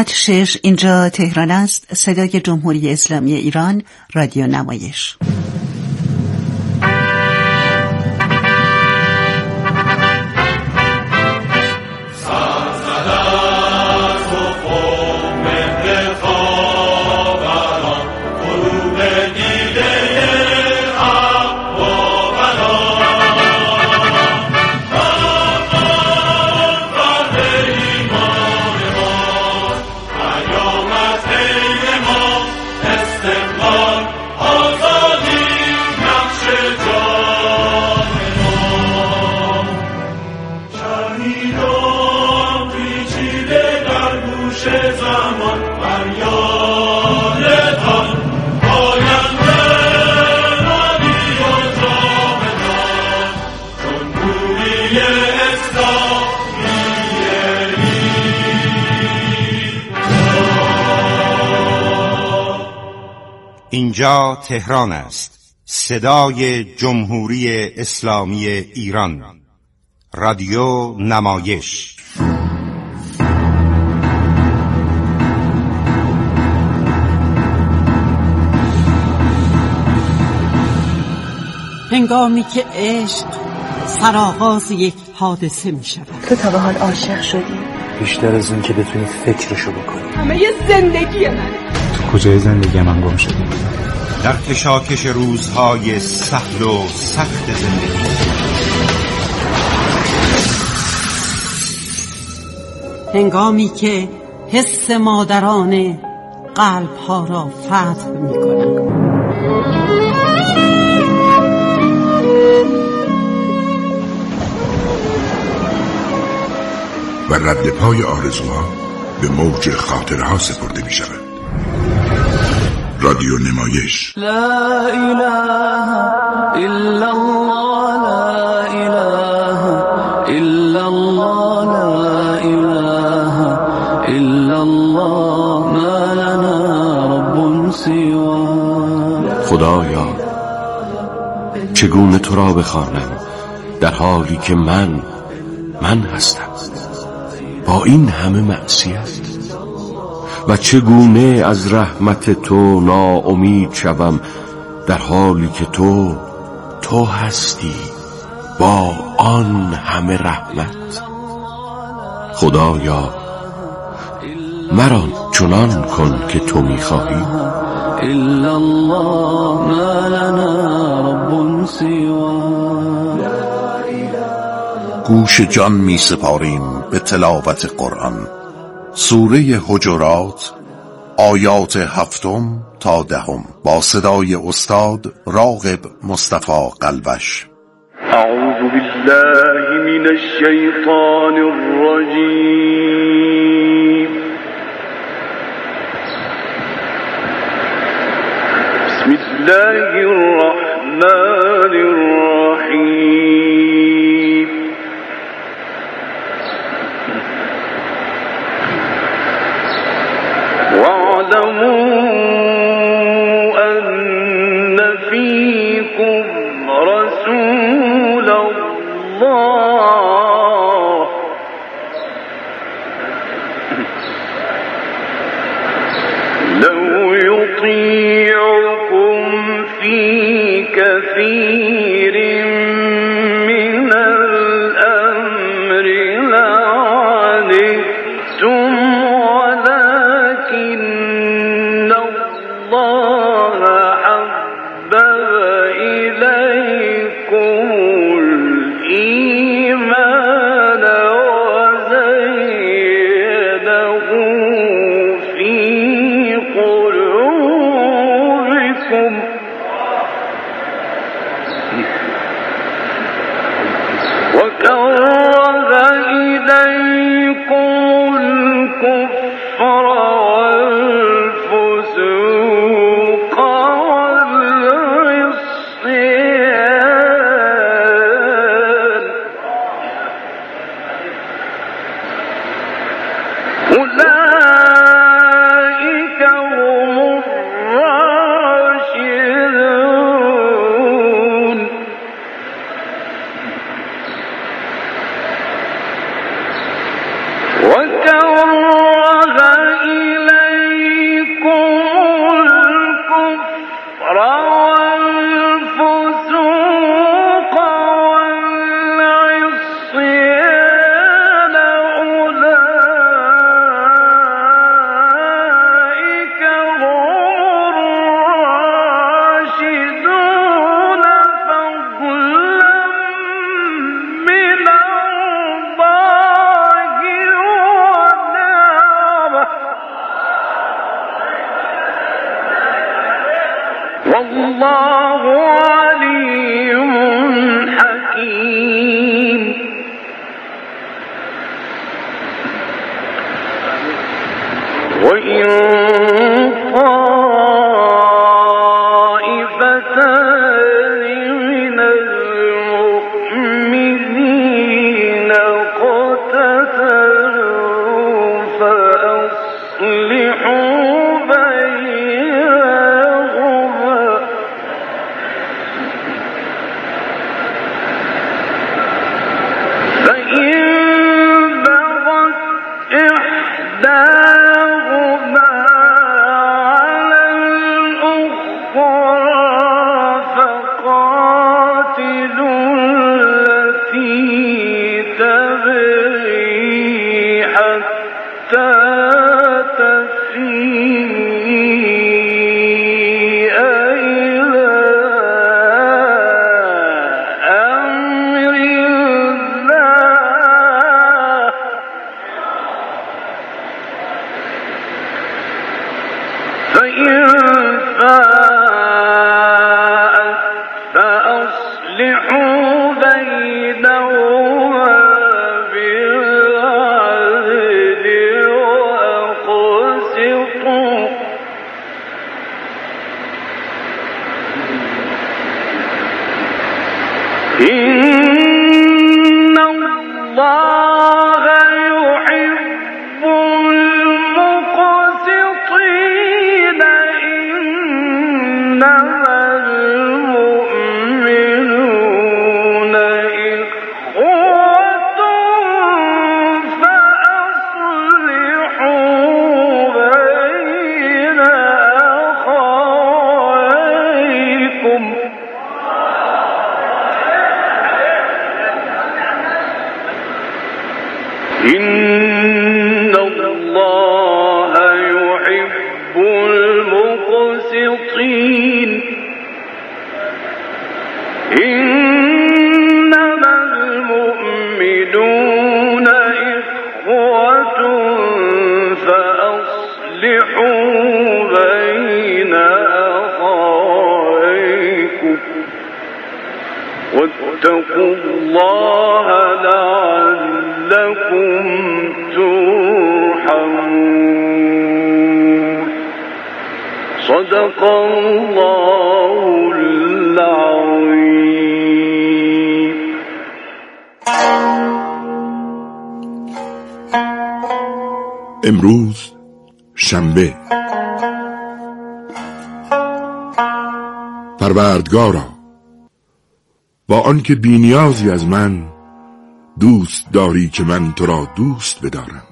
ساعت 6 اینجا تهران است. صدای جمهوری اسلامی ایران، رادیو نمایش. اینجا تهران است. صدای جمهوری اسلامی ایران، رادیو نمایش. هنگامی که عشق سرآغاز یک حادثه می شود. تو تا به حال عاشق شدی؟ بیشتر از این که بتونی فکرشو بکنی. همه یه زندگی منه. تو کجای زندگی من گم شدی؟ در کشاکش روزهای سهل و سخت زندگی. هنگامی که حس مادرانه قلب‌ها را فتح می‌کند. و رد پای آرزوها به موج خاطرها سپرده می شود. رادیو نمایش. لا اله الا الله، لا اله الا الله، لا اله الا الله، ما لنا رب سواه. خدایا چگونه تو را بخوانم در حالی که من هستم با این همه معصیت، و چگونه از رحمت تو ناامید شوم در حالی که تو هستی با آن همه رحمت. خدایا مرا چنان کن که تو می‌خواهی. الا الله، ما لنا رب سواه. گوش جان می سپاریم به تلاوت قرآن. سوره حجرات، آیات 7 تا 10 با صدای استاد راغب مصطفی قلبش. اعوذ بالله من الشیطان الرجیم. بسم الله الرحمن الرحیم. واعلموا أن فيكم رسول الله لو يطيعكم في كثير من الأمر لعنتم، والله علیم حکیم. و این طائفتان من المؤمنین اقتتلوا فأصلحوا بینهما فإن بغت إحداهما على الأخرى فقاتلوا التي تبغي حتى تفيء إلى أمر الله فإن فاءت فأصلحوا بينهما بالعدل وأقسطوا إن الله يحب المقسطين. إنما المؤمنون إخوة فأصلحوا بين أخويكم. إن الله يحب المقسطين. إنما المؤمنون إخوة فأصلحوا بين أخويكم واتقوا الله لعلكم ترحمون. صدق الله العظيم. امروز شنبه. پروردگارا، با آنکه بی‌نیازی از من دوست داری که من تو را دوست بدارم،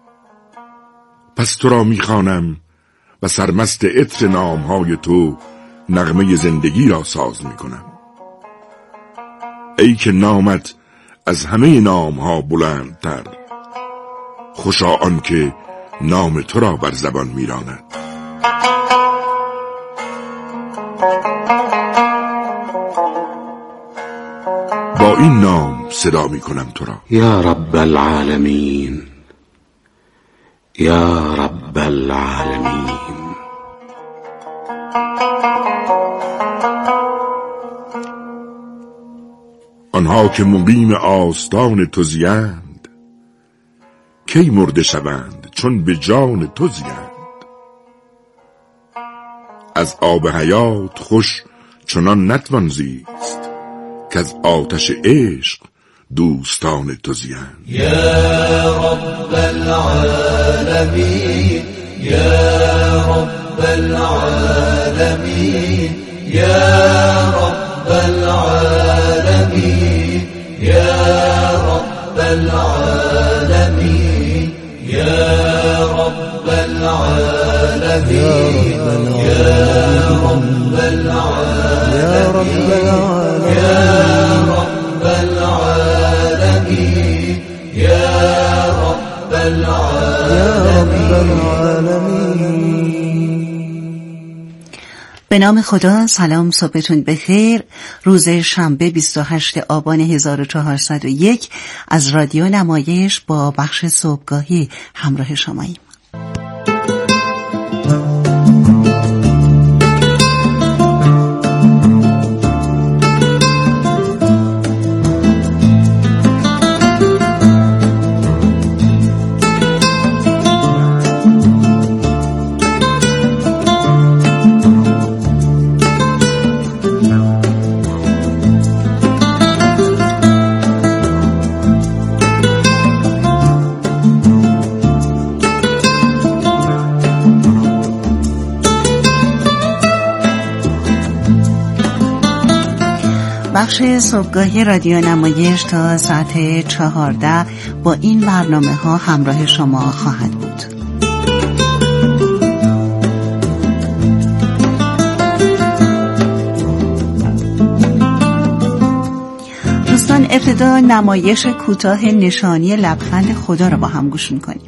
پس تو را می‌خوانم و سرمست عطر نام‌های تو نغمه زندگی را ساز می‌کنم. ای که نامت از همه نام‌ها بلندتر، خوشا آنکه نام تو را بر زبان می‌راند. با این نام صدا می‌کنم تو را. یا رب العالمین، یا رب العالمین. آنها که مقیم آستان تو زیند، کی مرده شوند چون به جان تو زیند. از آب حیات خوش چنان نتوان زیست، که از آتش عشق دوستان تو زیند. یا رب العالمین، یا رب العالمین، یا رب العالمین، یا رب العالمین، یا رب العالمین، یا رب العالمین، یا رب العالمین، یا رب العالمین. به نام خدا. سلام، صبحتون بخیر. روز شنبه 28 آبان 1401 از رادیو نمایش با بخش صبحگاهی همراه شماییم. بخش صبحگاهی رادیو نمایش تا ساعت 14 با این برنامه ها همراه شما خواهد بود. دوستان، ابتدا نمایش کوتاه نشانی لبخند خدا رو با هم گوش می‌کنیم.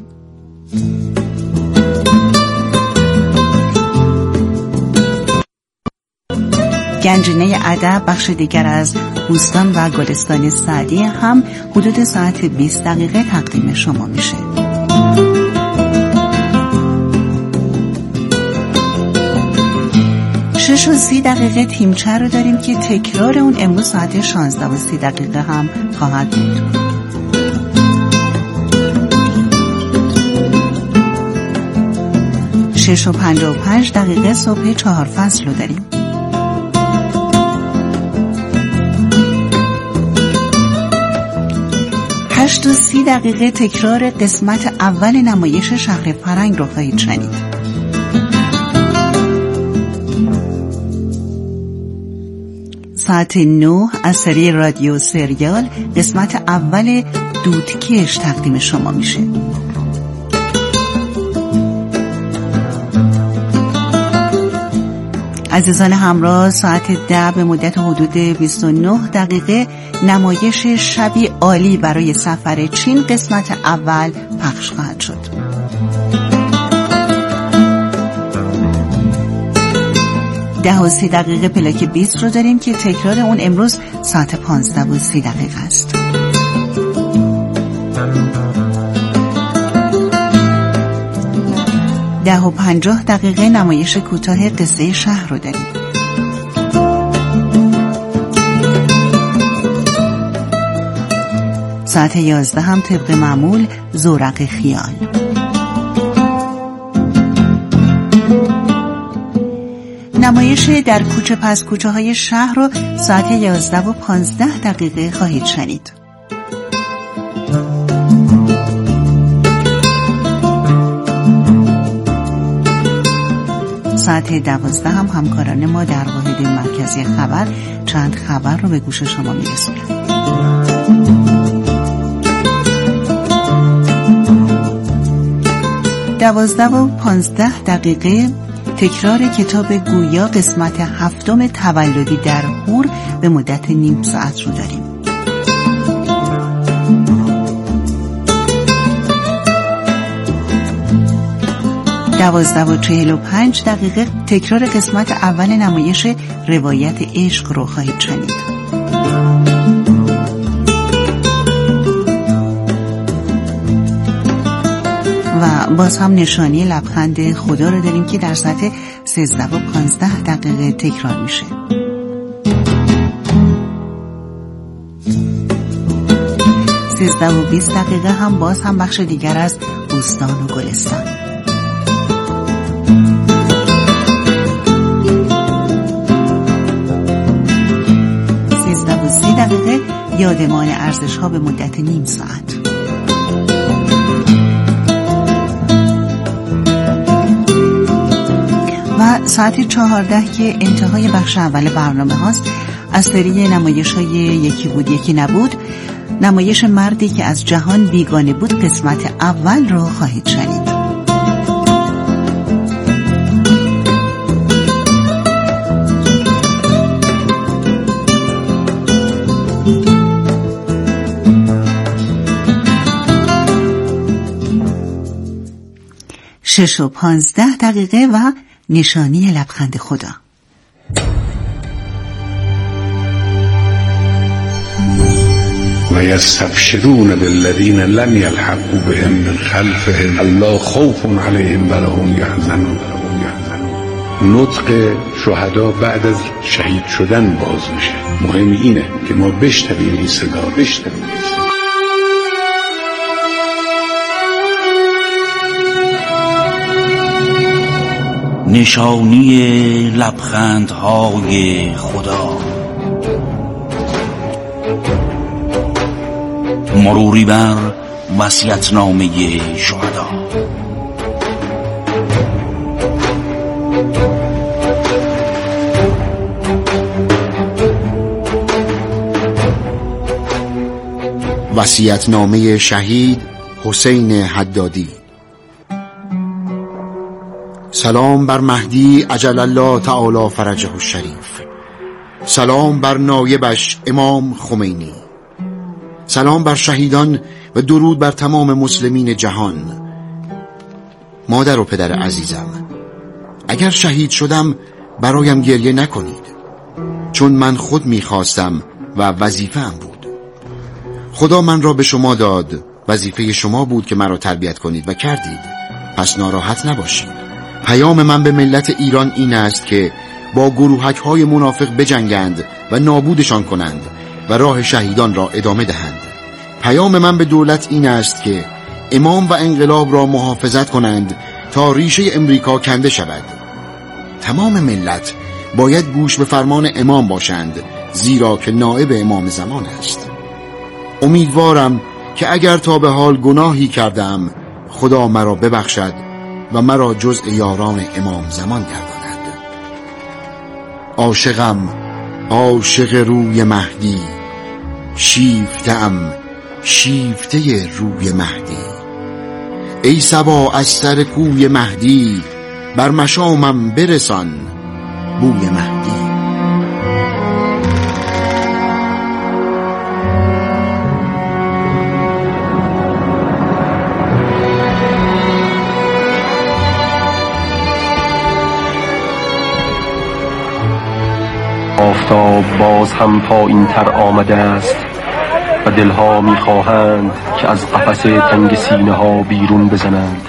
گنجینه ادب بخش دیگر از بوستان و گلستان سعدی هم حدود ساعت 20 دقیقه تقدیم شما میشه. 6:30 تیمچه رو داریم که تکرار اون امروز ساعت 16:30 هم خواهد بود. شش و 55 صبح 4 فصل رو داریم. 8:30 تکرار قسمت اول نمایش شهر فرنگ رو خواهید شنید. ساعت 9 از سری رادیو سریال قسمت اول دودکش تقدیم شما میشه. عزیزان همراه، ساعت 10 به مدت حدود 29 دقیقه نمایش شبی عالی برای سفر چین قسمت اول پخش خواهد شد. 10:30 پلاک 20 رو داریم که تکرار اون امروز ساعت 15:30 است. 10:50 نمایش کوتاه قصه شهر رو داریم. ساعت 11 هم طبق معمول زورق خیال. نمایش در کوچه پس کوچه های شهر رو ساعت 11:15 خواهید شنید. ساعت 12 هم همکاران ما در واحد مرکزی خبر چند خبر رو به گوش شما میرسونند. 12:15 تکرار کتاب گویا قسمت 7 تولدی در هور به مدت نیم ساعت رو داریم. 12:45 تکرار قسمت اول نمایش روایت عشق رو خواهید شنید. و باز هم نشانی لبخند خدا رو داریم که در ساعت 13:15 تکرار میشه. 13:20 هم باز هم بخش دیگر از بوستان و گلستان. 13:30 یادمان ارزش ها به مدت نیم ساعت. و ساعت 14 که انتهای بخش اول برنامه هاست از سری نمایش های یکی بود یکی نبود، نمایش مردی که از جهان بیگانه بود قسمت اول رو خواهید شنید. شش و 15 و نشانی لبخند خدا. و یستبشرون بالذین لم یلحقوا بهم من خلفهم الا خوف علیهم ولا هم یحزنون. نطق شهدا بعد از شهید شدن باز میشه. مهم اینه که ما بشنویم این صدا، بشنویم. نشانی لبخندهای خدا. مروری بر وصیت‌نامه شهدا. وصیت‌نامه شهید حسین حدادی. سلام بر مهدی عجل الله تعالی فرجه الشریف. سلام بر نایبش امام خمینی. سلام بر شهیدان و درود بر تمام مسلمین جهان. مادر و پدر عزیزم، اگر شهید شدم برایم گریه نکنید، چون من خود میخواستم و وظیفه‌ام بود. خدا من را به شما داد، وظیفه شما بود که مرا تربیت کنید و کردید، پس ناراحت نباشید. پیام من به ملت ایران این است که با گروهک‌های منافق بجنگند و نابودشان کنند و راه شهیدان را ادامه دهند. پیام من به دولت این است که امام و انقلاب را محافظت کنند تا ریشه امریکا کنده شود. تمام ملت باید گوش به فرمان امام باشند، زیرا که نائب امام زمان است. امیدوارم که اگر تا به حال گناهی کردم خدا مرا ببخشد و مرا جزء یاران امام زمان گرداند. عاشقم، عاشق روی مهدی، شیفته‌ام، شیفته روی مهدی. ای صبا از سر کوی مهدی، بر مشامم برسان بوی مهدی. آفتاب باز هم پایین تر آمده است و دلها میخواهند که از قفس تنگ سینه ها بیرون بزنند.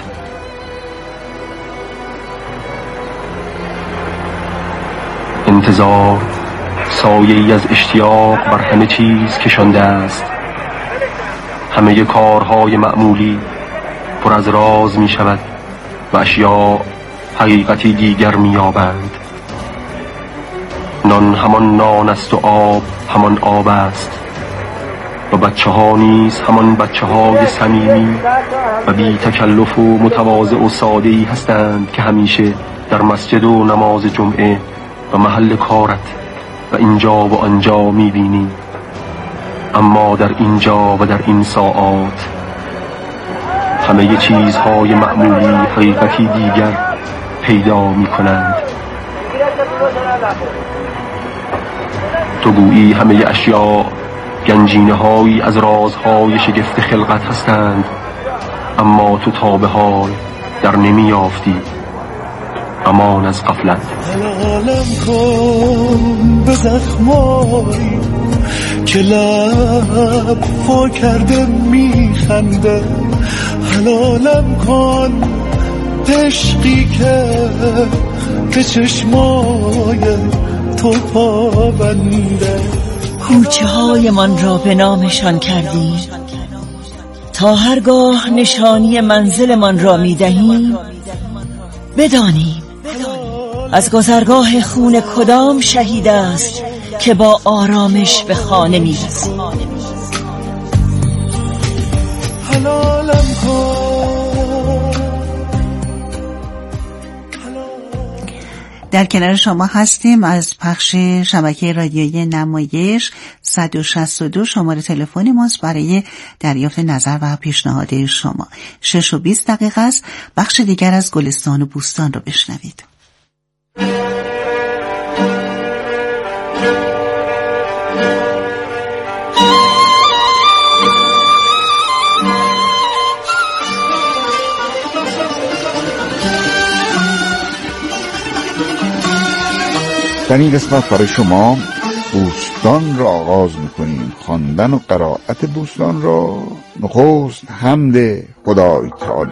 انتظار سایه‌ای از اشتیاق بر همه چیز کشانده است. همه کارهای معمولی پر از راز می شود و اشیاء حقیقتی دیگر می یابند. نان همان نان است و آب همان آب است و بچه ها نیز همان بچه های صمیمی و بی تکلف و متواضع و ساده‌ای هستند که همیشه در مسجد و نماز جمعه و محل کارت و اینجا و آنجا می‌بینی. اما در اینجا و در این ساعات همه چیزهای معمولی حقیقتی دیگر پیدا می‌کنند. تو گویی همه اشیاء گنجینه‌هایی از رازهای شگفت خلقت هستند، اما تو تا به حال در نمی‌یافتی. امان از غفلت. حلالم کن به زخمایی که لب پا کرده میخنده، حلالم کن عشقی که به چشمای تو پابنده. کوچه های من را به نامشان کردیم تا هرگاه نشانی منزل من را می دهیم بدانیم از گذرگاه خون کدام شهید است که با آرامش به خانه می رسیم. حلالم کن. در کنار شما هستیم از پخش شبکه رادیویی نمایش 162. شماره تلفن ماست برای دریافت نظر و پیشنهاد شما. 6:20 است. بخش دیگر از گلستان و بوستان رو بشنوید. در این قسمت برای شما بوستان را آغاز میکنیم. خواندن و قرائت بوستان را نخست حمد خدای تعالی.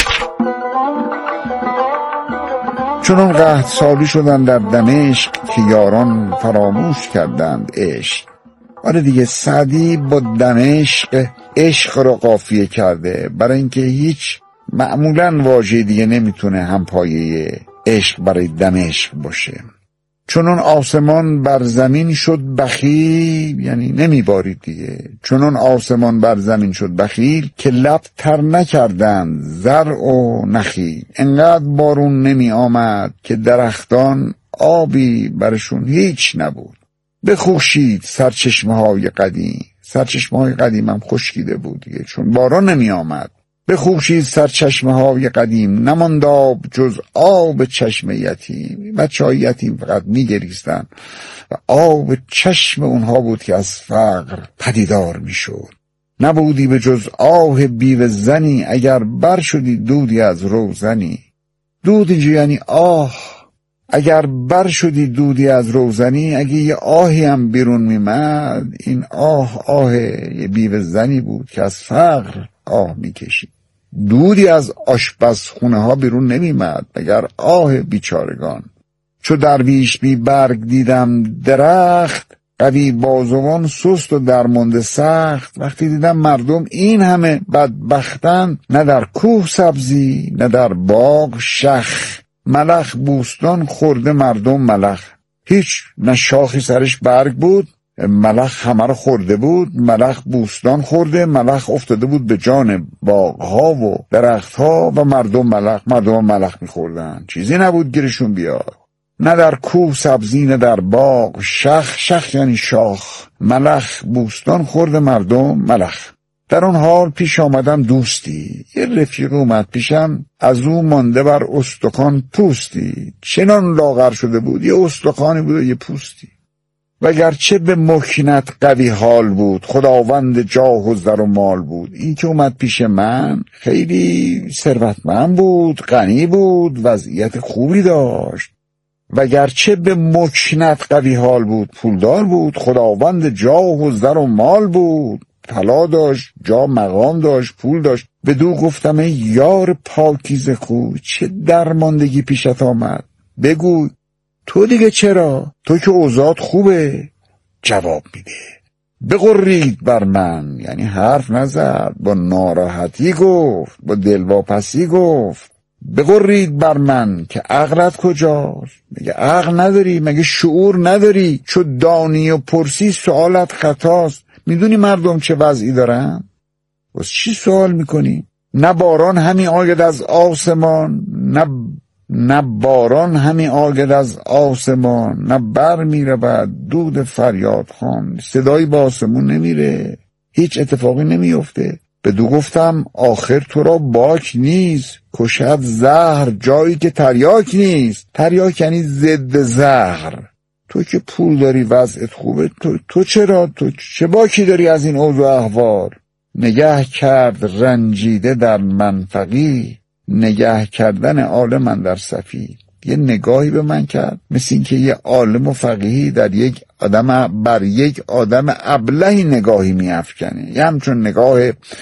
چون قحط سالی شدن در دمشق که یاران فراموش کردند عشق. آره دیگه، سعدی با دمشق عشق را قافیه کرده، برای اینکه هیچ معمولاً واژه دیگه نمیتونه همپایه عشق برای دمشق باشه. چون آسمان بر زمین شد بخیل، یعنی نمیبارید دیگه. چون آسمان بر زمین شد بخیل که لب تر نکردند زرع و نخیل. انقدر بارون نمی آمد که درختان آبی برشون هیچ نبود. بخوشید سرچشمه های قدیم، سرچشمه‌های قدیمم خشکیده بود دیگه، چون باران نمی آمد. بخوشید سرچشمه‌های قدیم، نماند آب جز آب چشم یتیم. بچه‌های یتیم فقط می‌گریستن و آب چشم اونها بود که از فقر پدیدار میشد. نبودی به جز آه بیوه زنی، اگر بر شدی دودی از روزنی. دود اینجا یعنی آه. اگر بر شدی دودی از روزنی، اگه یه آهی هم بیرون میمد، این آه یه بیوه زنی بود که از فقر آه میکشید. دودی از آشپزخونه ها بیرون نمیمد مگر آه بیچارگان. چو درویش بی برگ دیدم درخت، قوی بازوان سست و درمانده سخت. وقتی دیدم مردم این همه بدبختن، نه در کوه سبزی نه در باغ شخ. ملخ بوستان خورده مردم ملخ، هیچ نه شاخی سرش برگ بود، ملخ همه رو خورده بود. ملخ بوستان خورده، ملخ افتاده بود به جان باغها و درختها و مردم ملخ میخوردن، چیزی نبود گیرشون بیاد. نه در کوه سبزی نه در باغ شخ یعنی شاخ. ملخ بوستان خورده مردم ملخ. در اون حال پیش آمدم دوستی، یه رفیق اومد پیشم، از اون مانده بر استخوان پوستی. چنان لاغر شده بود، یه استخوانی بود و یه پوستی. وگرچه به مکنت قوی حال بود، خداوند جاه و زر و مال بود. این که اومد پیش من خیلی ثروتمند بود، غنی بود، وضعیت خوبی داشت. وگرچه به مکنت قوی حال بود، پولدار بود، خداوند جاه و زر و مال بود، طلا داشت، جا مقام داشت، پول داشت. بدو گفتم ای یار پاکیزه خوی، چه درماندگی پیشت آمد؟ بگو تو دیگه چرا؟ تو که اوضاعت خوبه. جواب میده بغرید بر من، یعنی حرف نزد، با ناراحتی گفت، با دلواپسی گفت بغرید بر من که عقلت کجاست؟ میگه عقل نداری؟ مگه شعور نداری؟ چو دانی و پرسی سوالت خطاست. میدونی مردم چه وضعی دارن؟ واسه چی سوال میکنی؟ نه باران همی آید از آسمان، نه باران همی آید از آسمان، نه بر میره بعد دود فریاد خوان. صدایی با آسمون نمیره، هیچ اتفاقی نمیفته. بدو گفتم آخر تو را باک نیست، کشد زهر جایی که تریاک نیست. تریاک یعنی ضد زهر. تو که پول داری، وضعت خوبه، تو چرا؟ تو چه باکی داری از این اوضاع احوال؟ نگه کرد رنجیده در منفقی، نگه کردن عالم اندر صفی. یه نگاهی به من کرد مثل این که یه عالم و فقیهی در یک آدم بر یک آدم ابلهی نگاهی میافکنه. یه همچون نگاه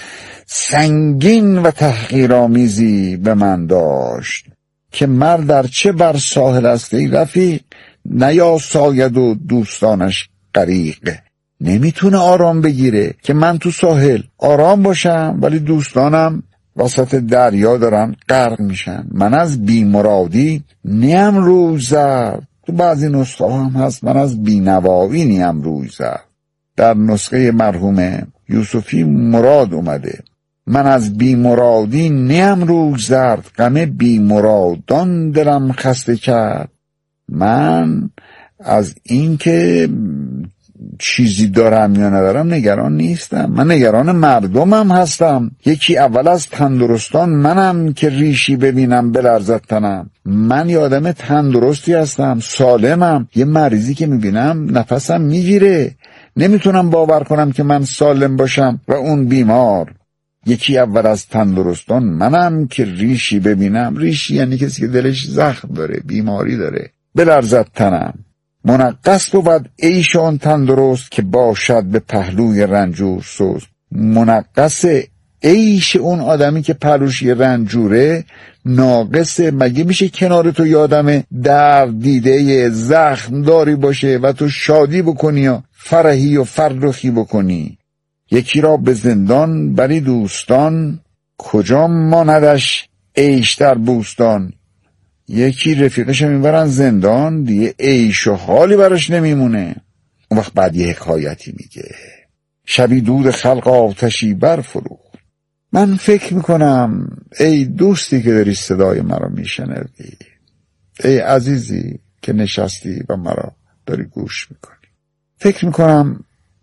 سنگین و تحقیرآمیزی به من داشت که مرد در چه بر ساحل است ای رفیق، نیا ساید و دوستانش غریق. نمیتونه آرام بگیره که من تو ساحل آرام باشم ولی دوستانم وسط دریا دارن غرق میشن. من از بیمرادی نیم روی زرد. تو بعضی نسخه هم هست من از بینوایی نیم روی زرد. در نسخه مرحوم یوسفی مراد اومده من از بیمرادی نیم روی زرد، غم بیمرادان دلم خسته کرد. من از این که چیزی دارم یا ندارم نگران نیستم، من نگران مردمم هستم. یکی اول از تندرستان منم که ریشی ببینم بلرزد تنم. من یه آدم تندرستی هستم، سالمم. یه مریضی که میبینم نفسم میگیره، نمیتونم باور کنم که من سالم باشم و اون بیمار. یکی اول از تندرستان منم که ریشی ببینم. ریشی یعنی کسی که دلش زخم داره، بیماری داره، بلرزد تنم. منقص بود عیش آن تندرست که باشد به پهلوی رنجور سوز. منقص عیش اون آدمی که پهلوش یه رنجوره ناقصه. مگه میشه کنار تو یادم درد دیده زخم داری باشه و تو شادی بکنی یا فرحی و فرخی بکنی؟ یکی را به زندان بری دوستان، کجا ماندش عیش در بوستان. یکی رفیقش میبرن زندان، دیگه عیش و حالی براش نمیمونه. اون وقت بعد یه حکایتی میگه شبی دود خلق آتشی برفروخت. من فکر میکنم ای دوستی که داری صدای مرا میشنوی، ای عزیزی که نشستی و مرا داری گوش میکنی، فکر میکنم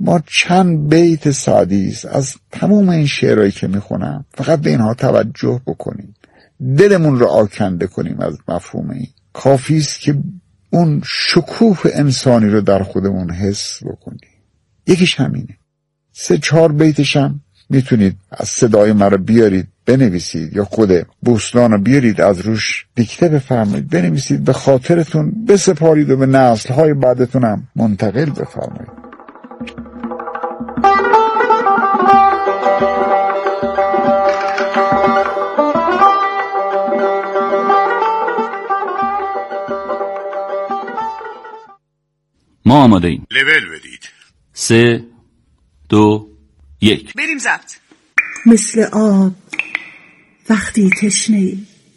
ما چند بیت سعدی است از تمام این شعرهایی که میخونم، فقط به اینها توجه بکنیم، دلمون رو آکنده کنیم از مفهوم این. کافی است که اون شکوه انسانی رو در خودمون حس بکنیم. یکیش همینه. 3-4 بیتش هم میتونید از صدای من رو بیارید بنویسید، یا خود بوستان رو بیارید از روش دیکته بفرمایید بنویسید، به خاطرتون بسپارید و به نسل‌های بعدتون هم منتقل بفرمایید. ما آماده ایم. لول بدید. 3 2 1 بریم ضبط. مثل آب وقتی تشنه‌ای،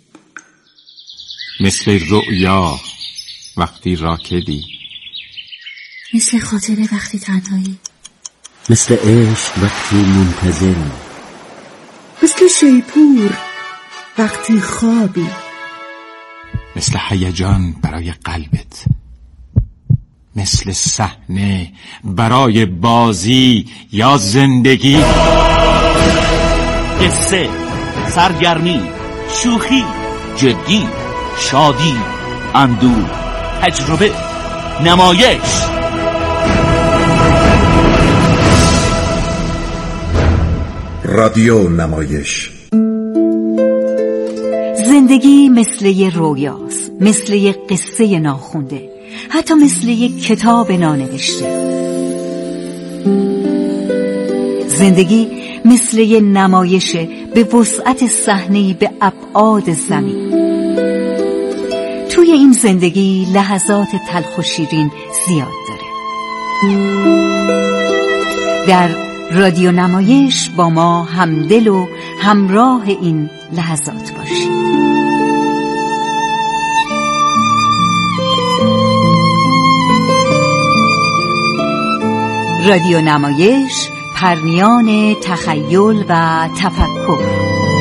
مثل رؤیا وقتی راکدی، مثل خاطره وقتی تنهایی، مثل عشق وقتی منتظری، مثل شیپور وقتی خوابی، مثل هیجان برای قلبت، مثل صحنه برای بازی یا زندگی. قصه، سرگرمی، شوخی، جدی، شادی، اندوه، تجربه، نمایش. رادیو نمایش. زندگی مثل یه رویاست، مثل یه قصه ناخونده، حتی مثل یک کتاب نانوشته. زندگی مثل یه نمایشه به وسعت صحنه‌ای به ابعاد زمین. توی این زندگی لحظات تلخ و شیرین زیاد داره. در رادیو نمایش با ما همدل و همراه این لحظات باشید. رادیو نمایش، پرنیان تخیل و تفکر.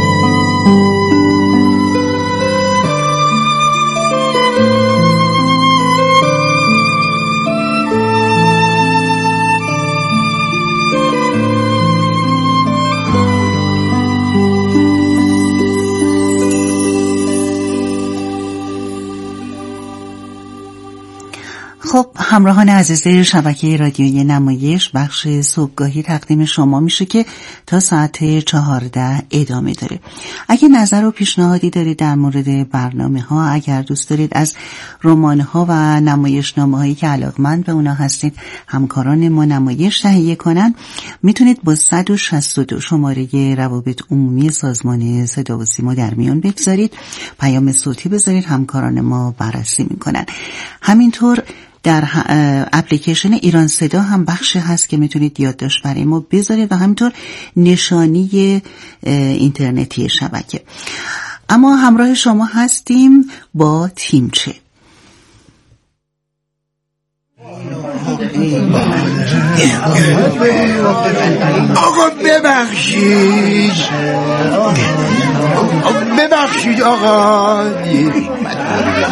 خب همراهان عزیز شبکه رادیویی نمایش، بخش صبحگاهی تقدیم شما میشه که تا ساعت 14 ادامه داره. اگه نظر و پیشنهادی دارید در مورد برنامه ها، اگر دوست دارید از رمان ها و نمایشنامه هایی که علاقمند به اونا هستید همکاران ما نمایش تهیه کنن، میتونید با 162 شماره روابط عمومی سازمان صدا و سیما در میان بگذارید، پیام صوتی بذارید، همکاران ما بررسی میکنن. همینطور در اپلیکیشن ایران صدا هم بخشی هست که میتونید یادداشت برای ما بذارید و همینطور نشانی اینترنتی شبکه. اما همراه شما هستیم با تیمچه. آقا ببخشید آقا